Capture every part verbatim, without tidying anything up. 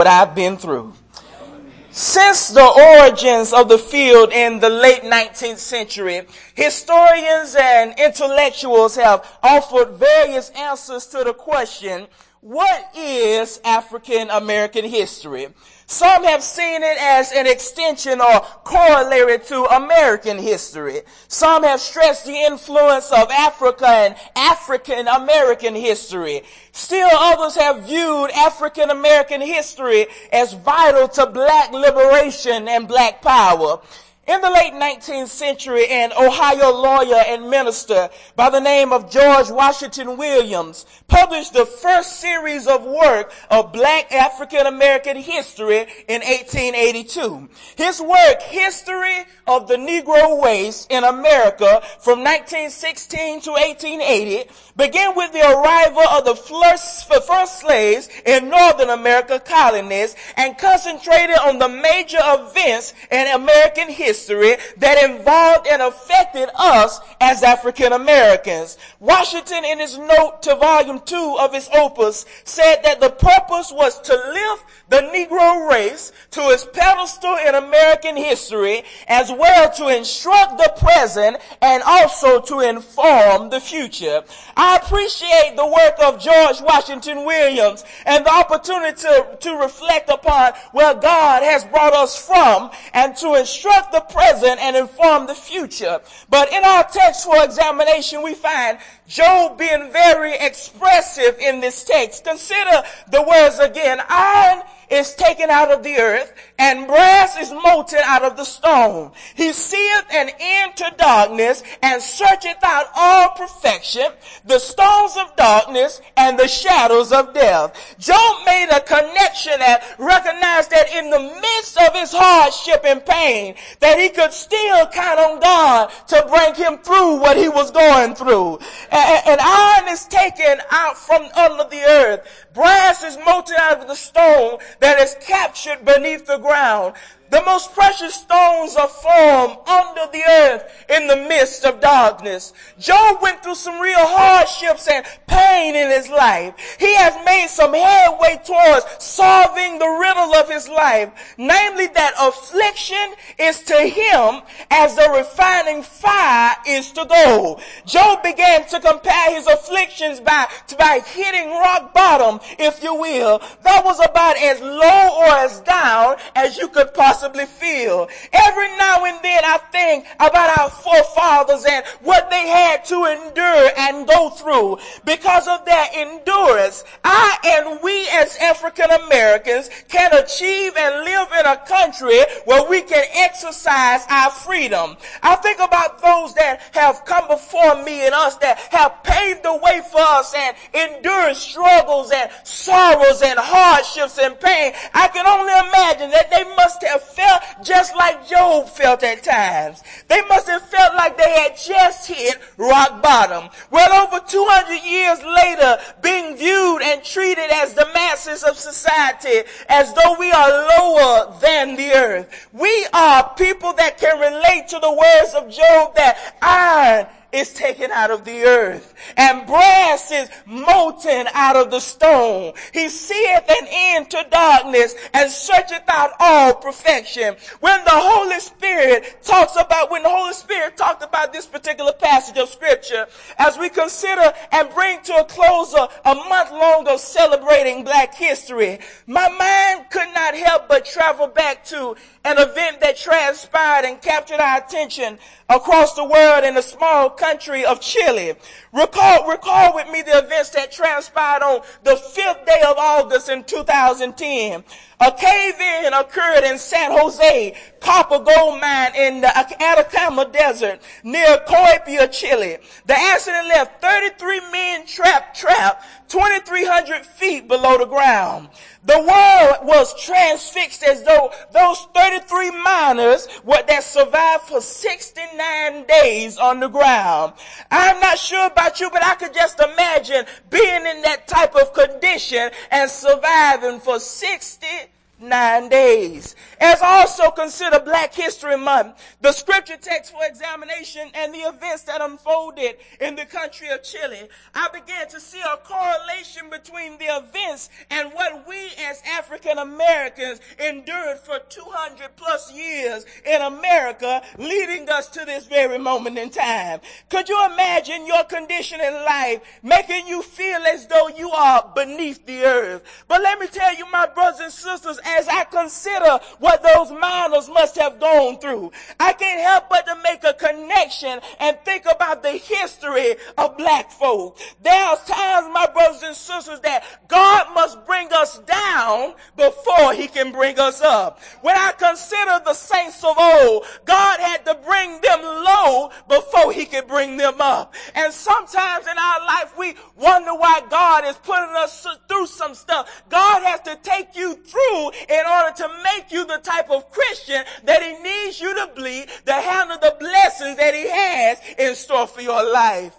what I've been through. Since the origins of the field in the late nineteenth century, historians and intellectuals have offered various answers to the question, what is African American history? Some have seen it as an extension or corollary to American history. Some have stressed the influence of Africa and African American history. Still others have viewed African American history as vital to black liberation and black power. In the late nineteenth century, an Ohio lawyer and minister by the name of George Washington Williams published the first series of work of black African American history in eighteen eighty-two. His work, History of the Negro Race in America from nineteen sixteen to eighteen eighty, began with the arrival of the first, first slaves in Northern America colonies and concentrated on the major events in American history History that involved and affected us as African Americans. Washington, in his note to volume two of his opus, said that the purpose was to lift the Negro race to its pedestal in American history, as well to instruct the present and also to inform the future. I appreciate the work of George Washington Williams and the opportunity to, to reflect upon where God has brought us from and to instruct the present and inform the future. But in our text for examination, we find Job being very expressive in this text. Consider the words again. Iron is taken out of the earth, and brass is molten out of the stone. He seeth an end to darkness, and searcheth out all perfection, the stones of darkness, and the shadows of death. Job made a connection that recognized that in the midst of his hardship and pain, that he could still count on God to bring him through what he was going through. And, and iron is taken out from under the earth. Brass is molten out of the stone that is captured beneath the ground. The most precious stones are formed under the earth in the midst of darkness. Job went through some real hardships and pain in his life. He has made some headway towards solving the riddle of his life, namely that affliction is to him as the refining fire is to gold. Job began to compare his afflictions by, by hitting rock bottom, if you will. That was about as low or as down as you could possibly feel. Every now and then I think about our forefathers and what they had to endure and go through. Because of their endurance, I and we as African Americans can achieve and live in a country where we can exercise our freedom. I think about those that have come before me and us that have paved the way for us and endured struggles and sorrows and hardships and pain. I can only imagine that they must have felt just like Job felt at times. They must have felt like they had just hit rock bottom. Well, over two hundred years later, being viewed and treated as the masses of society, as though we are lower than the earth. We are people that can relate to the words of Job that iron is taken out of the earth, and brass is molten out of the stone. He seeth an end to darkness, and searcheth out all perfection. When the Holy Spirit talks about, when the Holy Spirit talked about this particular passage of Scripture, as we consider and bring to a close a, a month long of celebrating Black history, my mind could not help but travel back to an event that transpired and captured our attention across the world in the small country of Chile. Recall, recall with me the events that transpired on the fifth day of August in two thousand ten. A cave-in occurred in San Jose copper gold mine in the Atacama Desert near Coipia, Chile. The accident left thirty-three men trapped, trapped twenty-three hundred feet below the ground. The world was transfixed as though those thirty-three miners were that survived for sixty-nine days on the ground. I'm not sure about you, but I could just imagine being in that type of condition and surviving for sixty sixty-nine days. As also consider Black History Month, the scripture text for examination and the events that unfolded in the country of Chile, I began to see a correlation between the events and what we as African Americans endured for two hundred plus years in America, leading us to this very moment in time. Could you imagine your condition in life making you feel as though you are beneath the earth? But let me tell you, my brothers and sisters, as I consider what those miners must have gone through, I can't help but to make a connection and think about the history of black folk. There's times, my brothers and sisters, that God must bring us down before he can bring us up. When I consider the saints of old, God had to bring them low before he could bring them up. And sometimes in our life we wonder why God is putting us through some stuff. God has to take you through in order to make you the type of Christian that he needs you to be to handle the blessings that he has in store for your life.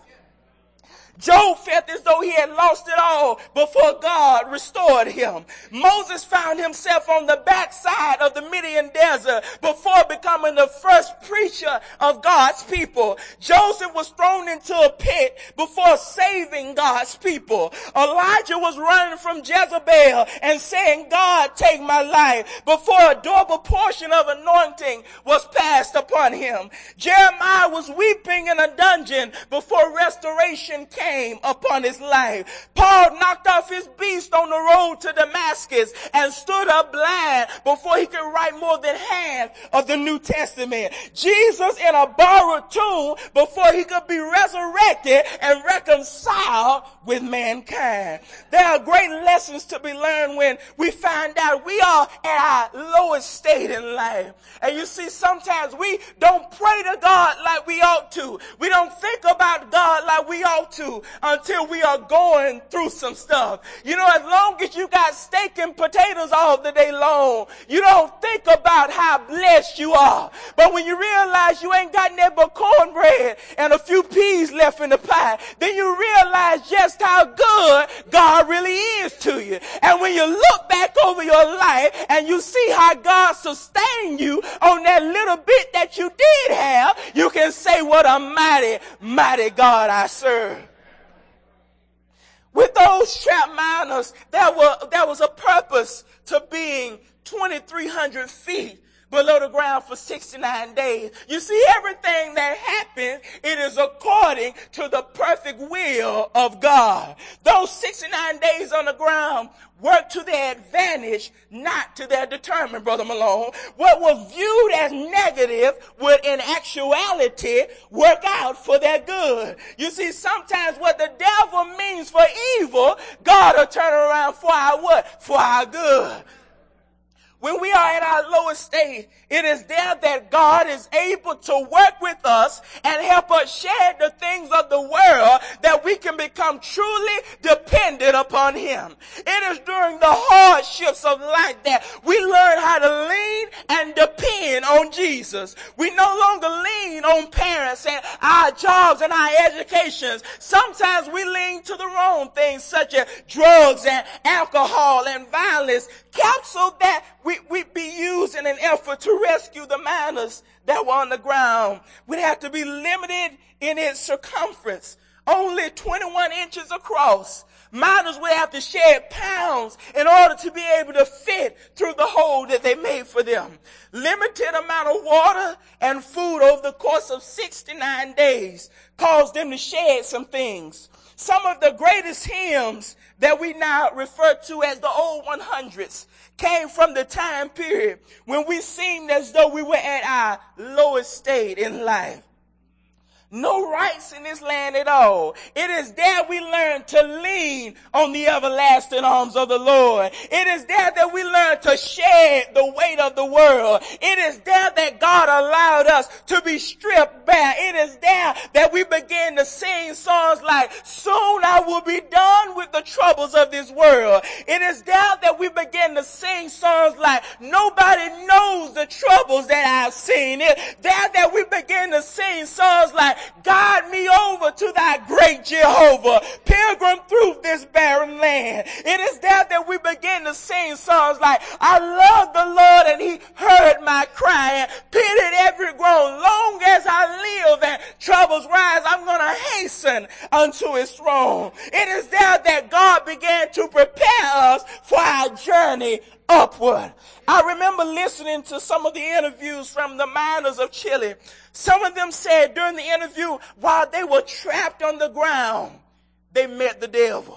Job felt as though he had lost it all before God restored him. Moses found himself on the backside of the Midian desert before becoming the first preacher of God's people. Joseph was thrown into a pit before saving God's people. Elijah was running from Jezebel and saying, God, take my life, before a double portion of anointing was passed upon him. Jeremiah was weeping in a dungeon before restoration came upon his life. Paul knocked off his beast on the road to Damascus and stood up blind before he could write more than half of the New Testament. Jesus in a borrowed tomb before he could be resurrected and reconciled with mankind. There are great lessons to be learned when we find out we are at our lowest state in life. And you see, sometimes we don't pray to God like we ought to. We don't think about God like we ought to until we are going through some stuff. You know, as long as you got steak and potatoes all the day long, you don't think about how blessed you are. But when you realize you ain't got nothing but cornbread and a few peas left in the pie, then you realize just how good God really is to you. And when you look back over your life and you see how God sustained you on that little bit that you did have, you can say, what a mighty, mighty God I serve. With those trapped miners, there, were, there was a purpose to being twenty-three hundred feet below the ground for sixty-nine days. You see, everything that happens, it is according to the perfect will of God. Those sixty-nine days on the ground work to their advantage, not to their determined, Brother Malone. What was viewed as negative would in actuality work out for their good. You see, sometimes what the devil means for evil, God will turn around for our what? For our good. When we are at our lowest state, it is there that God is able to work with us and help us share the things of the world that we can become truly dependent upon him. It is during the hardships of life that we learn how to lean and depend on Jesus. We no longer lean on parents and our jobs and our educations. Sometimes we lean to the wrong things such as drugs and alcohol and violence, counsel that we, we be used in an effort to rescue the miners that were on the ground. We'd have to be limited in its circumference, only twenty-one inches across. Miners would have to shed pounds in order to be able to fit through the hole that they made for them. Limited amount of water and food over the course of sixty-nine days caused them to shed some things. Some of the greatest hymns that we now refer to as the old one hundreds came from the time period when we seemed as though we were at our lowest state in life. No rights in this land at all. It is there we learn to lean on the everlasting arms of the Lord. It is there that we learn to shed the weight of the world. It is there that God allowed us to be stripped bare. It is there that we begin to sing songs like, soon I will be done with the troubles of this world. It is there that we begin to sing songs songs like, nobody knows the troubles that I've seen. It, there that we begin to sing songs like, guide me over to thy great Jehovah, pilgrim through this barren land. It is there that we begin to sing songs like, I love the Lord and he heard my cry and pitied every groan. Long as I live and troubles rise, I'm going to hasten unto his throne. It is there that God began to prepare us for our journey upward. I remember listening to some of the interviews from the miners of Chile. Some of them said during the interview, while they were trapped on the ground, they met the devil.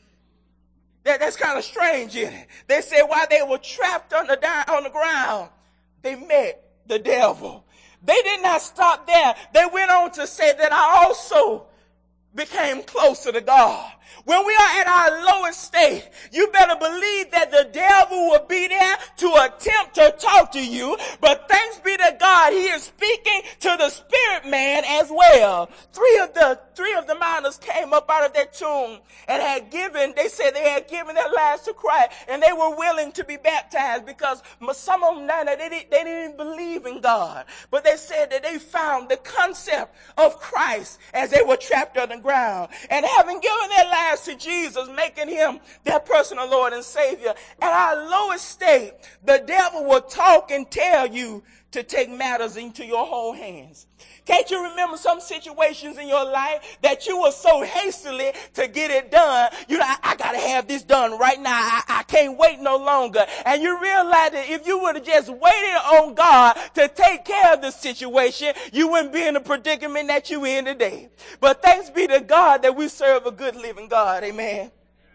That, that's kind of strange, isn't it? They said while they were trapped on the, on the ground, they met the devil. They did not stop there. They went on to say that I also became closer to God. When we are at our lowest state, you better believe that the devil will be there to attempt to talk to you. But thanks be to God, he is speaking to the spirit man as well. Three of the three of the miners came up out of their tomb and had given, they said they had given their lives to Christ, and they were willing to be baptized because some of them, they didn't, they didn't believe in God. But they said that they found the concept of Christ as they were trapped on the ground. And having given their lives to Jesus, making him their personal Lord and Savior, at our lowest state, the devil will talk and tell you to take matters into your whole hands. Can't you remember some situations in your life that you were so hastily to get it done? You know, I, I got to have this done right now. I, I can't wait no longer. And you realize that if you would have just waited on God to take care of the situation, you wouldn't be in the predicament that you're in today. But thanks be to God that we serve a good living God. Amen.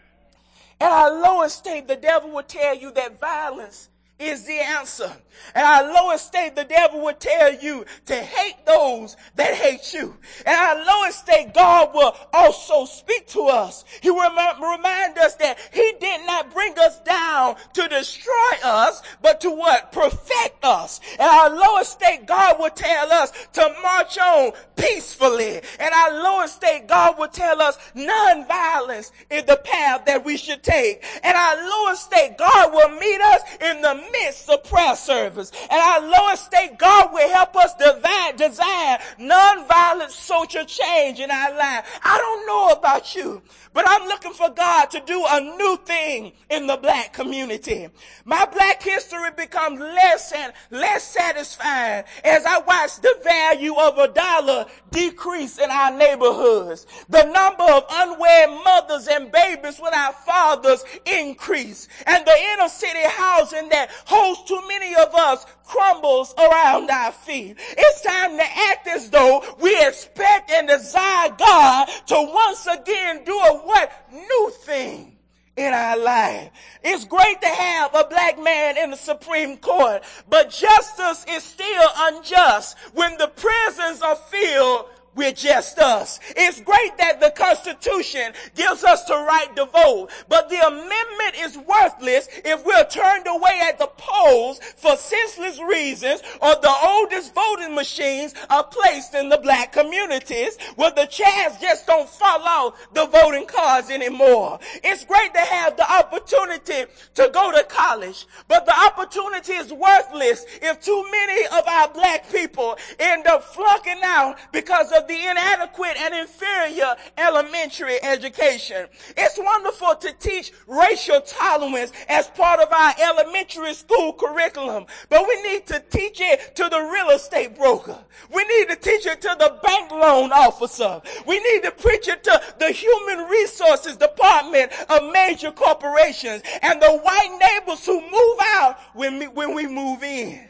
At our lowest state, the devil will tell you that violence is the answer. At our lowest state, the devil will tell you to hate those that hate you. At our lowest state, God will also speak to us. He will remind us that he did not bring us down to destroy us, but to what? Perfect us. At our lowest state, God will tell us to march on peacefully. At our lowest state, God will tell us nonviolence is the path that we should take. At our lowest state, God will meet us in the midst of prayer service. At our lowest state, God will help us divide, design nonviolent social change in our life. I don't know about you, but I'm looking for God to do a new thing in the black community. My black history becomes less and less satisfying as I watch the value of a dollar decrease in our neighborhoods. The number of unwed mothers and babies without fathers increase. And the inner city housing that holds too many of us crumbles around our feet. It's time to act as though we expect and desire God to once again do a what? New thing in our life. It's great to have a black man in the Supreme Court, but justice is still unjust when the prisons are filled we're just us. It's great that the Constitution gives us the right to vote, but the amendment is worthless if we're turned away at the polls for senseless reasons, or the oldest voting machines are placed in the black communities where the chairs just don't fall off the voting cards anymore. It's great to have the opportunity to go to college, but the opportunity is worthless if too many of our black people end up flunking out because of the inadequate and inferior elementary education. It's wonderful to teach racial tolerance as part of our elementary school curriculum, but we need to teach it to the real estate broker. We need to teach it to the bank loan officer. We need to preach it to the human resources department of major corporations and the white neighbors who move out when we, when we move in.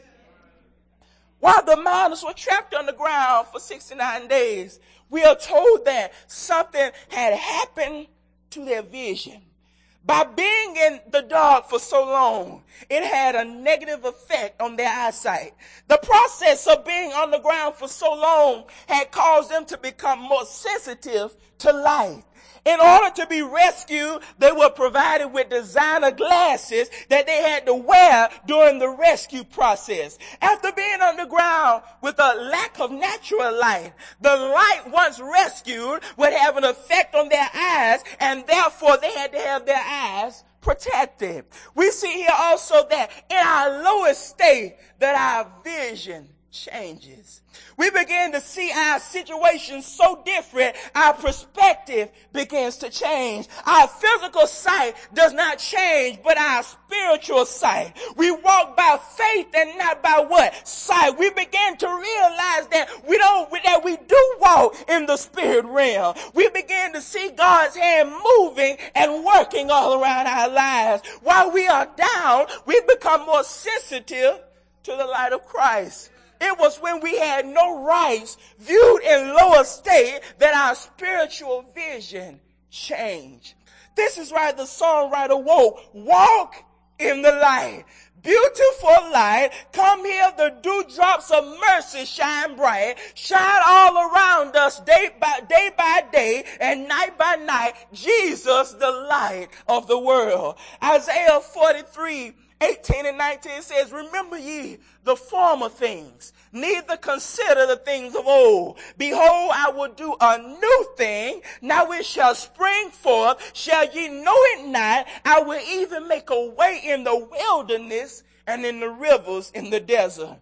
While the miners were trapped underground for sixty-nine days, we are told that something had happened to their vision. By being in the dark for so long, it had a negative effect on their eyesight. The process of being underground for so long had caused them to become more sensitive to light. In order to be rescued, they were provided with designer glasses that they had to wear during the rescue process. After being underground with a lack of natural light, the light once rescued would have an effect on their eyes, and therefore they had to have their eyes protected. We see here also that in our lowest state that our vision changes. We begin to see our situation so different, our perspective begins to change. Our physical sight does not change, but our spiritual sight. We walk by faith and not by what? Sight. We begin to realize that we don't, that we do walk in the spirit realm. We begin to see God's hand moving and working all around our lives. While we are down, we become more sensitive to the light of Christ. It was when we had no rights, viewed in lower state, that our spiritual vision changed. This is why the songwriter wrote, walk in the light. Beautiful light, come here, the dewdrops of mercy shine bright, shine all around us day by day by day and night by night. Jesus, the light of the world. Isaiah forty-three, eighteen and nineteen says, remember ye the former things, neither consider the things of old. Behold, I will do a new thing. Now it shall spring forth. Shall ye know it not? I will even make a way in the wilderness and in the rivers in the desert.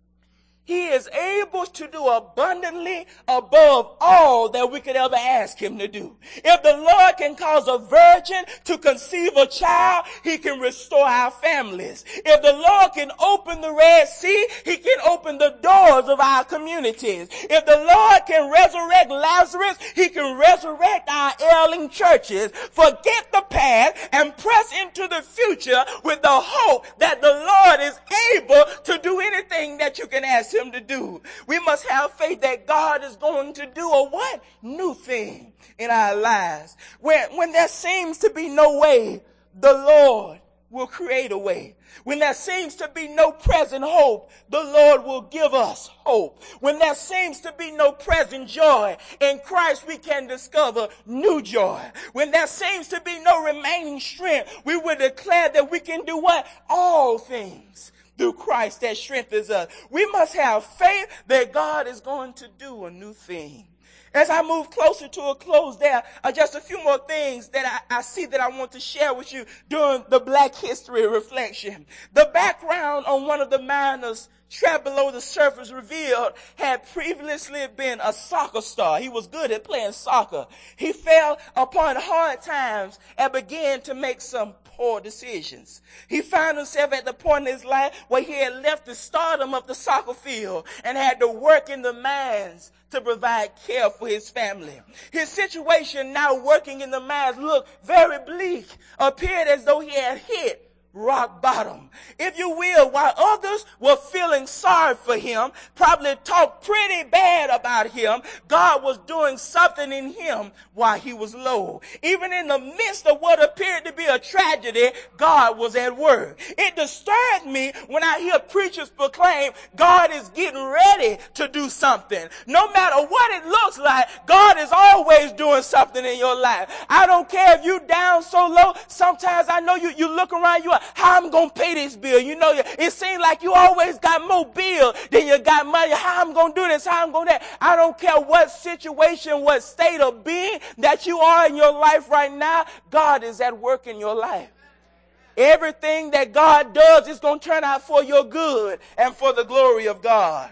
He is able to do abundantly above all that we could ever ask him to do. If the Lord can cause a virgin to conceive a child, he can restore our families. If the Lord can open the Red Sea, he can open the doors of our communities. If the Lord can resurrect Lazarus, he can resurrect our ailing churches. Forget the past and press into the future with the hope that the Lord is able to do anything that you can ask him to do. We must have faith that God is going to do a what? New thing in our lives. When, when there seems to be no way, the Lord will create a way. When there seems to be no present hope, the Lord will give us hope. When there seems to be no present joy, in Christ we can discover new joy. When there seems to be no remaining strength, we will declare that we can do what? All things through Christ that strengthens us. We must have faith that God is going to do a new thing. As I move closer to a close, there are just a few more things that I, I see that I want to share with you during the Black History Reflection. The background on one of the miners trapped below the surface revealed had previously been a soccer star. He was good at playing soccer. He fell upon hard times and began to make some poor decisions. He found himself at the point in his life where he had left the stardom of the soccer field and had to work in the mines to provide care for his family. His situation, now working in the mines, looked very bleak, appeared as though he had hit rock bottom, if you will, while others were feeling sorry for him, probably talked pretty bad about him. God was doing something in him while he was low. Even in the midst of what appeared to be a tragedy, God was at work. It disturbed me when I hear preachers proclaim God is getting ready to do something. No matter what it looks like, God is always doing something in your life. I don't care if you down so low. Sometimes I know you, you look around, you are, how I'm going to pay this bill? You know, it seems like you always got more bill than you got money. How I'm going to do this? How I'm going to that? I don't care what situation, what state of being that you are in your life right now. God is at work in your life. Everything that God does is going to turn out for your good and for the glory of God.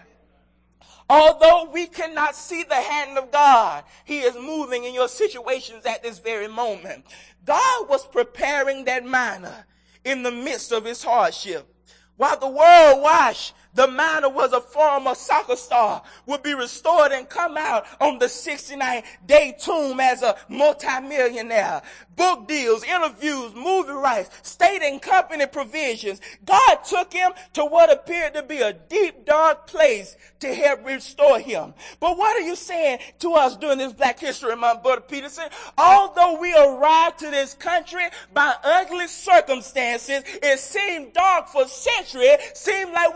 Although we cannot see the hand of God, he is moving in your situations at this very moment. God was preparing that miner in the midst of his hardship. While the world watched, the miner was a former soccer star, would be restored and come out on the sixty-ninth day tomb as a multimillionaire. Book deals, interviews, movie rights, state and company provisions. God took him to what appeared to be a deep, dark place to help restore him. But what are you saying to us during this Black History Month, Brother Peterson? Although we arrived to this country by ugly circumstances, it seemed dark for centuries, seemed like we weren't going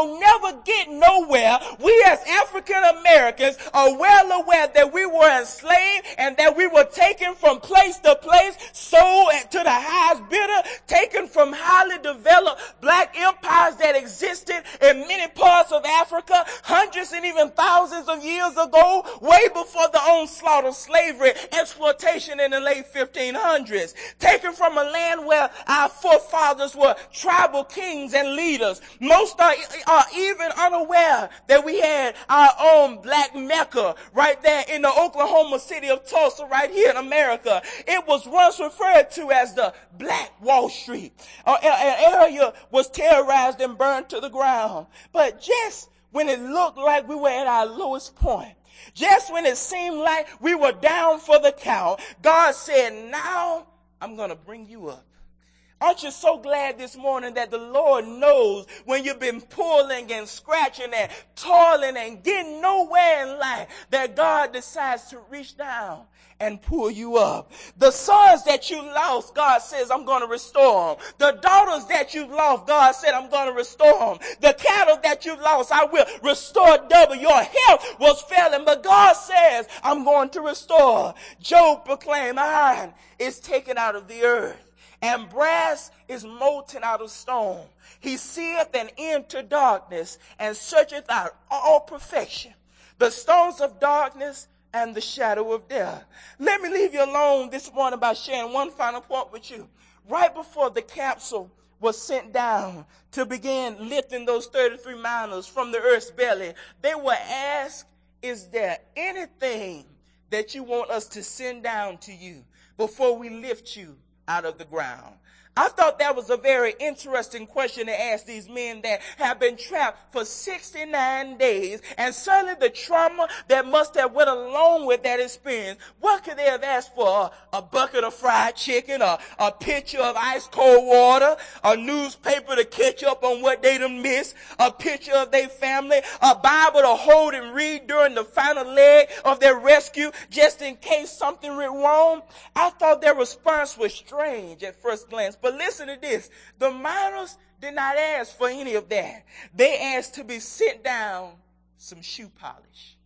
will never get nowhere. We as African Americans are well aware that we were enslaved and that we were taken from place to place, sold to the highest bidder, taken from highly developed black empires that existed in many parts of Africa hundreds and even thousands of years ago, way before the onslaught of slavery, exploitation in the late fifteen hundreds. Taken from a land where our forefathers were tribal kings and leaders. Most are, are even unaware that we had our own black Mecca right there in the Oklahoma city of Tulsa right here in America. It was once referred to as the Black Wall Street. Uh, an area was terrorized and burned to the ground. But just when it looked like we were at our lowest point, just when it seemed like we were down for the count, God said, now I'm going to bring you up. Aren't you so glad this morning that the Lord knows when you've been pulling and scratching and toiling and getting nowhere in life, that God decides to reach down and pull you up. The sons that you lost, God says, I'm going to restore them. The daughters that you lost, God said, I'm going to restore them. The cattle that you lost, I will restore double. Your health was failing, but God says, I'm going to restore. Job proclaimed, iron is taken out of the earth, and brass is molten out of stone. He seeth an end to darkness, and searcheth out all perfection, the stones of darkness and the shadow of death. Let me leave you alone this morning by sharing one final point with you. Right before the capsule was sent down to begin lifting those thirty-three miners from the earth's belly, they were asked, is there anything that you want us to send down to you before we lift you out of the ground? I thought that was a very interesting question to ask these men that have been trapped for sixty-nine days, and certainly the trauma that must have went along with that experience. What could they have asked for? A bucket of fried chicken, a, a pitcher of ice cold water, a newspaper to catch up on what they done missed, a picture of their family, a Bible to hold and read during the final leg of their rescue, just in case something went wrong? I thought their response was strange at first glance. But listen to this. The miners did not ask for any of that. They asked to be sent down some shoe polish.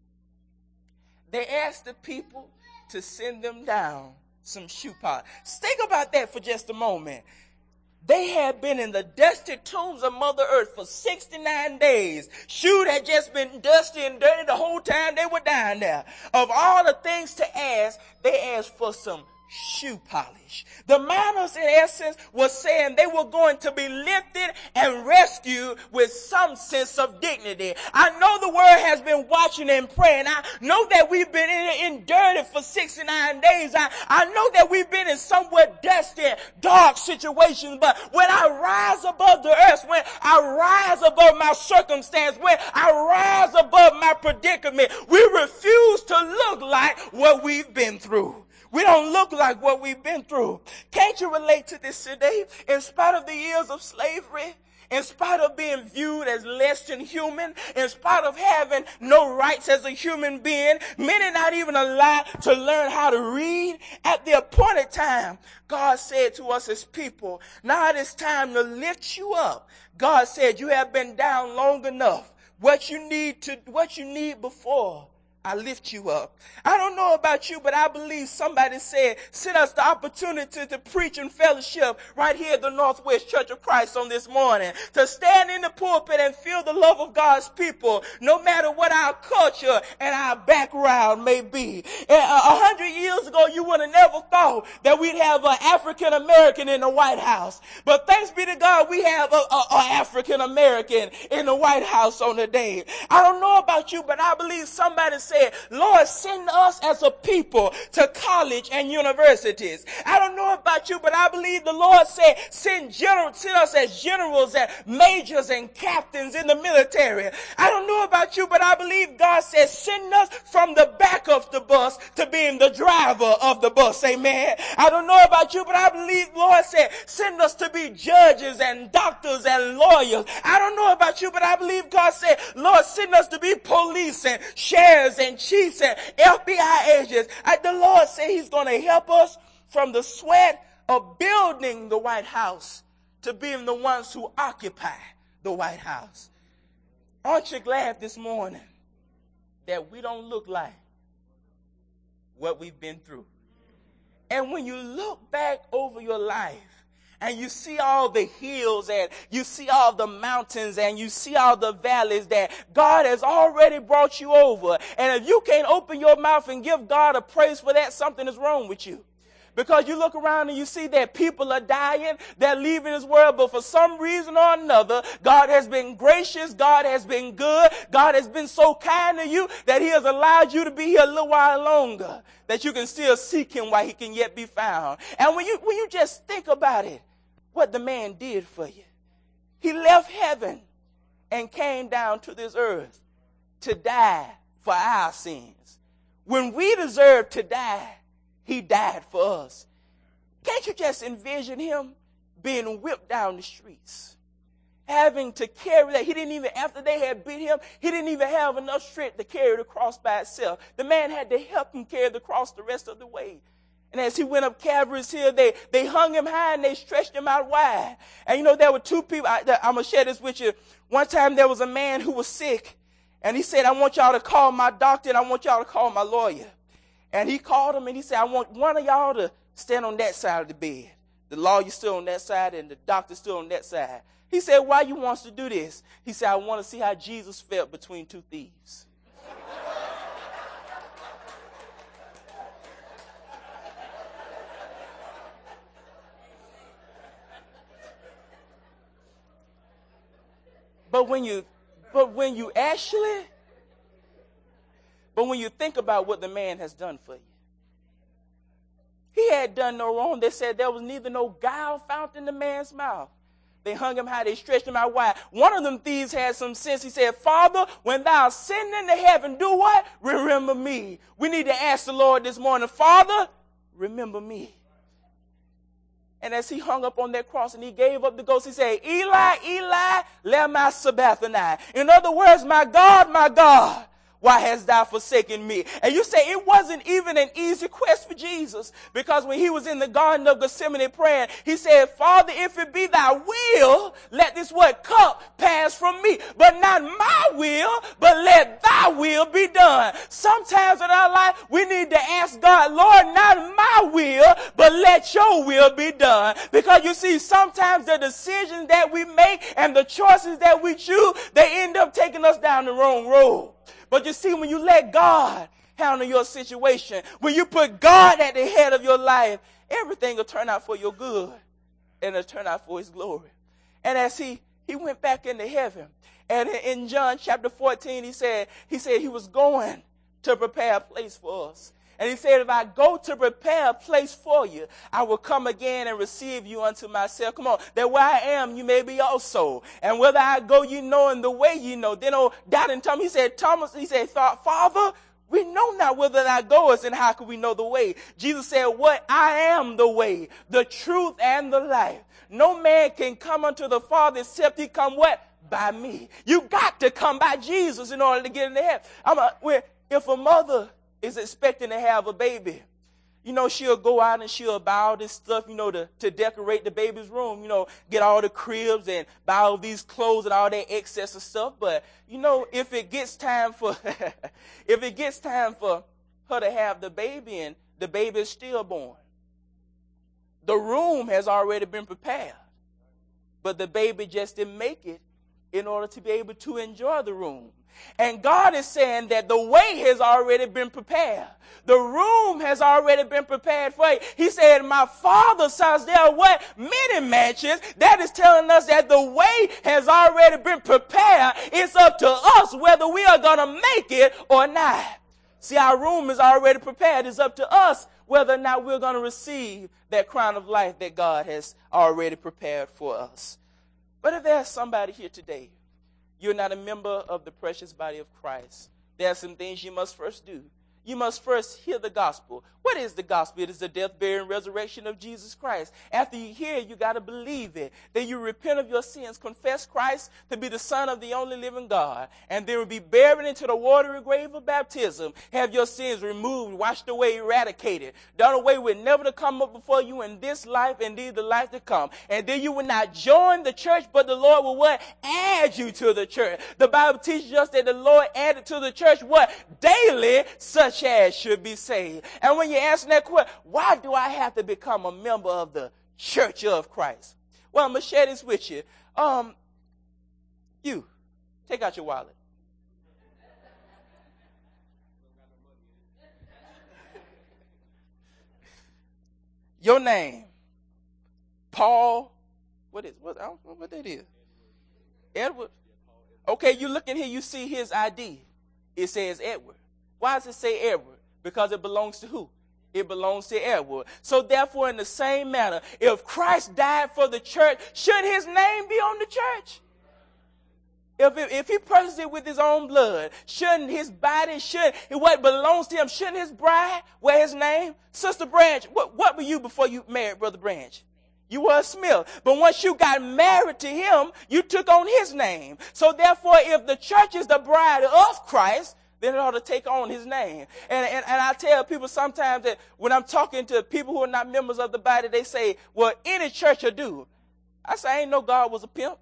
They asked the people to send them down some shoe polish. Think about that for just a moment. They had been in the dusty tombs of Mother Earth for sixty-nine days. Shoes had just been dusty and dirty the whole time they were down there. Of all the things to ask, they asked for some shoe polish. The miners, in essence, were saying they were going to be lifted and rescued with some sense of dignity. I know the world has been watching and praying. I know that we've been in, in dirty for sixty-nine days. I, I know that we've been in somewhat dusty, dark situations. But when I rise above the earth, when I rise above my circumstance, when I rise above my predicament, we refuse to look like what we've been through. We don't look like what we've been through. Can't you relate to this today? In spite of the years of slavery, in spite of being viewed as less than human, in spite of having no rights as a human being, many not even allowed to learn how to read, at the appointed time, God said to us as people, now it is time to lift you up. God said, you have been down long enough. What you need to, what you need before I lift you up. I don't know about you, but I believe somebody said, send us the opportunity to preach and fellowship right here at the Northwest Church of Christ on this morning. To stand in the pulpit and feel the love of God's people, no matter what our culture and our background may be. A hundred years ago, you would have never thought that we'd have an African American in the White House. But thanks be to God, we have an African American in the White House on the day. I don't know about you, but I believe somebody said, Lord, send us as a people to college and universities. I don't know about you, but I believe the Lord said, send, general, send us as generals and majors and captains in the military. I don't know about you, but I believe God says, send us from the back of the bus to being the driver of the bus. Amen. I don't know about you, but I believe the Lord said, send us to be judges and doctors and lawyers. I don't know about you, but I believe God said, Lord, send us to be police and sheriffs and chiefs and F B I agents. I, the Lord said he's going to help us from the sweat of building the White House to being the ones who occupy the White House. Aren't you glad this morning that we don't look like what we've been through? And when you look back over your life and you see all the hills and you see all the mountains and you see all the valleys that God has already brought you over, and if you can't open your mouth and give God a praise for that, something is wrong with you. Because you look around and you see that people are dying, they're leaving this world, but for some reason or another, God has been gracious, God has been good, God has been so kind to you that he has allowed you to be here a little while longer, that you can still seek him while he can yet be found. And when you, when you just think about it, what the man did for you, he left heaven and came down to this earth to die for our sins. When we deserve to die, he died for us. Can't you just envision him being whipped down the streets, having to carry that? He didn't even, after they had beat him, he didn't even have enough strength to carry the cross by itself. The man had to help him carry the cross the rest of the way. And as he went up Calvary's hill, they, they hung him high and they stretched him out wide. And you know, there were two people. I, I'm going to share this with you. One time there was a man who was sick, and he said, I want y'all to call my doctor and I want y'all to call my lawyer. And he called him and he said, I want one of y'all to stand on that side of the bed. The lawyer's still on that side and the doctor's still on that side. He said, why you want us to do this? He said, I want to see how Jesus felt between two thieves. But when you, but when you actually, but when you think about what the man has done for you, he had done no wrong. They said there was neither no guile found in the man's mouth. They hung him high, they stretched him out wide. One of them thieves had some sense. He said, Father, when thou ascend into heaven, do what? Remember me. We need to ask the Lord this morning, Father, remember me. And as he hung up on that cross and he gave up the ghost, he said, Eli, Eli, lema sabachthani. In other words, my God, my God, why hast thou forsaken me? And you say it wasn't even an easy quest for Jesus, because when he was in the Garden of Gethsemane praying, he said, Father, if it be thy will, let this what cup pass from me. But not my will, but let thy will be done. Sometimes in our life, we need to ask God, Lord, not my will, but let your will be done. Because you see, sometimes the decisions that we make and the choices that we choose, they end up taking us down the wrong road. But you see, when you let God handle your situation, when you put God at the head of your life, everything will turn out for your good and it'll turn out for his glory. And as he, he went back into heaven, and in John chapter fourteen, he said, he said he was going to prepare a place for us. And he said, if I go to prepare a place for you, I will come again and receive you unto myself. Come on, that where I am, you may be also. And whether I go, you know, and the way you know. Then, oh, doubting Thomas, he said, Thomas, he said, Father, we know not whither thou goest, and how can we know the way? Jesus said, what? I am the way, the truth, and the life. No man can come unto the Father except he come what? By me. You got to come by Jesus in order to get into heaven. I'm a, if a mother is expecting to have a baby, you know, she'll go out and she'll buy all this stuff, you know, to, to decorate the baby's room, you know, get all the cribs and buy all these clothes and all that excess of stuff. But, you know, if it gets time for, if it gets time for her to have the baby and the baby is stillborn, the room has already been prepared, but the baby just didn't make it in order to be able to enjoy the room. And God is saying that the way has already been prepared. The room has already been prepared for you. He said, my Father's house, there are what? Many mansions. That is telling us that the way has already been prepared. It's up to us whether we are going to make it or not. See, our room is already prepared. It's up to us whether or not we're going to receive that crown of life that God has already prepared for us. But if there's somebody here today, you're not a member of the precious body of Christ, there are some things you must first do. you must first hear the gospel. What is the gospel? It is the death, burial, and resurrection of Jesus Christ. After you hear it, you got to believe it. Then you repent of your sins, confess Christ to be the Son of the only living God, and then will be buried into the watery grave of baptism. Have your sins removed, washed away, eradicated, done away with, never to come up before you in this life, indeed the life to come. And then you will not join the church, but the Lord will what? Add you to the church. The Bible teaches us that the Lord added to the church what? Daily, such as should be saved. And when you answer that question, why do I have to become a member of the Church of Christ? Well, I'm going to share this with you. Um, you, take out your wallet. Your name, Paul, what is, what, I don't know what that is. Edward. Okay, you look in here, you see his I D. It says Edward. Why does it say Edward? Because it belongs to who? It belongs to Edward. So therefore, in the same manner, if Christ died for the church, should his name be on the church? If, it, if he purchased it with his own blood, shouldn't his body, should what belongs to him, shouldn't his bride wear his name? Sister Branch, what, what were you before you married Brother Branch? You were a Smith. But once you got married to him, you took on his name. So therefore, if the church is the bride of Christ, then it ought to take on his name. And, and, and I tell people sometimes that when I'm talking to people who are not members of the body, they say, well, any church will do. I say, I ain't know God was a pimp.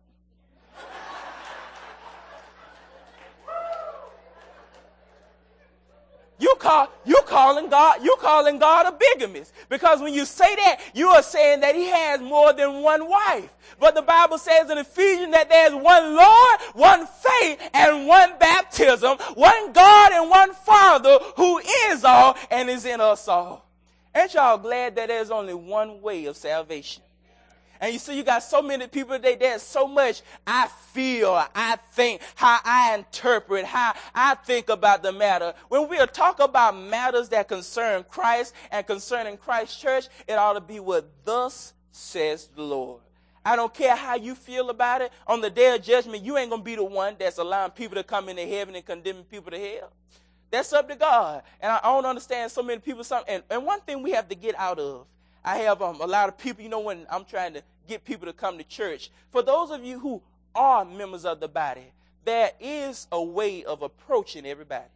You call you calling God you calling God a bigamist, because when you say that, you are saying that he has more than one wife. But the Bible says in Ephesians that there's one Lord, one faith, and one baptism, one God and one Father who is all and is in us all. Ain't y'all glad that there's only one way of salvation? And you see, you got so many people today, there's so much I feel, I think, how I interpret, how I think about the matter. When we talk about matters that concern Christ and concerning Christ's church, it ought to be what thus says the Lord. I don't care how you feel about it. On the day of judgment, you ain't going to be the one that's allowing people to come into heaven and condemning people to hell. That's up to God. And I don't understand so many people. Some, and, and one thing we have to get out of, I have um, a lot of people, you know, when I'm trying to get people to come to church. For those of you who are members of the body, there is a way of approaching everybody.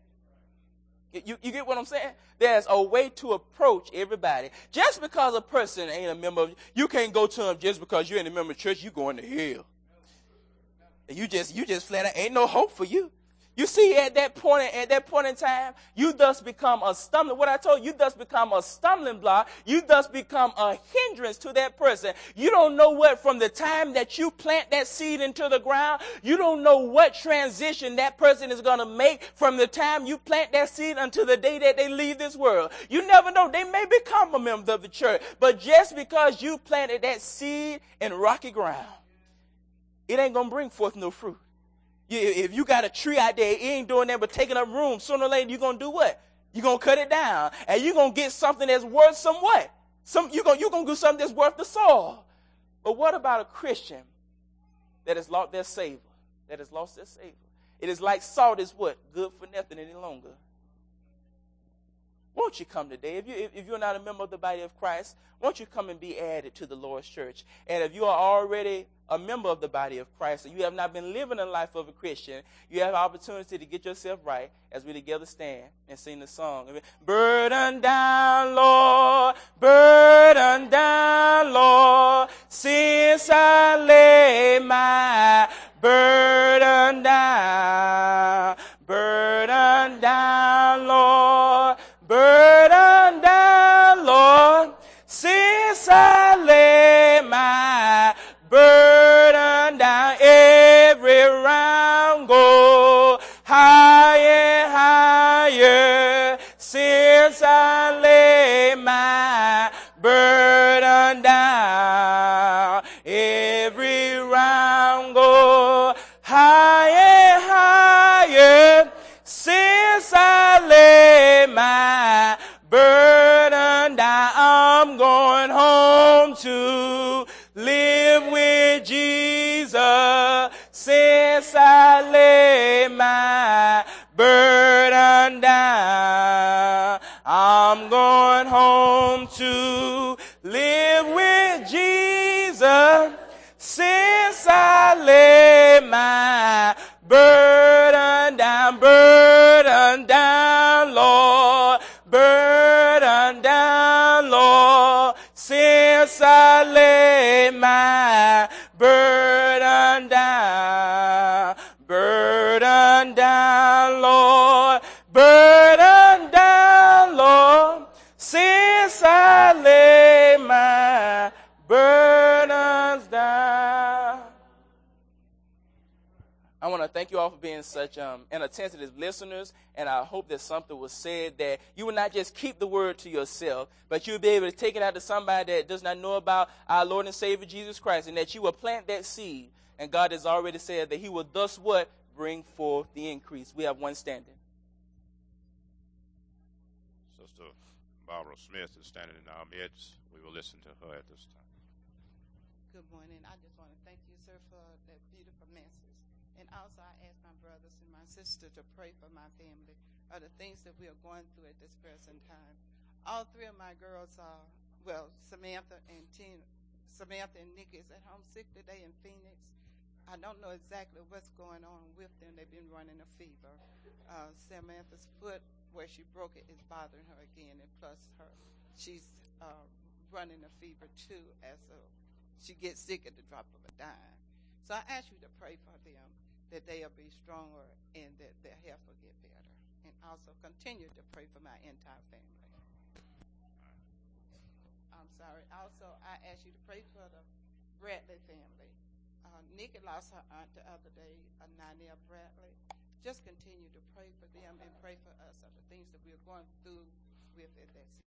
You, you get what I'm saying? There's a way to approach everybody. Just because a person ain't a member of, you can't go to them just because you ain't a member of church, you going to hell. And you just, you just flat out, ain't no hope for you. You see, at that point, at that point in time, you thus become a stumbling. What I told you, you thus become a stumbling block. You thus become a hindrance to that person. You don't know what, from the time that you plant that seed into the ground, you don't know what transition that person is going to make from the time you plant that seed until the day that they leave this world. You never know. They may become a member of the church. But just because you planted that seed in rocky ground, it ain't going to bring forth no fruit. If you got a tree out there, it ain't doing that but taking up room. Sooner or later, you're going to do what? You're going to cut it down. And you're going to get something that's worth some what? Some, you're going you're going to do something that's worth the soil. But what about a Christian that has lost their savor? That has lost their savor. It is like salt is what? Good for nothing any longer. Won't you come today? If, you, if, if you're not a member of the body of Christ, won't you come and be added to the Lord's church? And if you are already a member of the body of Christ, and you have not been living a life of a Christian, you have an opportunity to get yourself right as we together stand and sing the song. Burden down, Lord, burden down, Lord, since I lay my burden down, burden down, Lord, burden down, Lord, since I lay my burden down. Every round go higher, higher, since I lay my burden down. Every round go higher, higher, since I lay my burden down. I'm going home to live with Jesus, since I lay my burden down. I want to thank you all for being such um, inattentive listeners, and I hope that something was said that you will not just keep the word to yourself, but you'll be able to take it out to somebody that does not know about our Lord and Savior Jesus Christ, and that you will plant that seed. And God has already said that he will thus what? Bring forth the increase. We have one standing. Sister Barbara Smith is standing in our midst. We will listen to her at this time. Good morning. I just want to thank you, sir, for that beautiful message. And also I ask my brothers and my sister to pray for my family or the things that we are going through at this present time. All three of my girls are, well, Samantha and Tina, Samantha and Nikki is at home sick today in Phoenix. I don't know exactly what's going on with them. They've been running a fever. Uh, Samantha's foot, where she broke it, is bothering her again, and plus her, she's uh, running a fever too, as a, she gets sick at the drop of a dime. So I ask you to pray for them, that they'll be stronger and that their health will get better. And also continue to pray for my entire family. I'm sorry. Also, I ask you to pray for the Bradley family. Uh, Nikki lost her aunt the other day, uh, Ninelle Bradley. Just continue to pray for them and pray for us of the things that we're going through with it. That's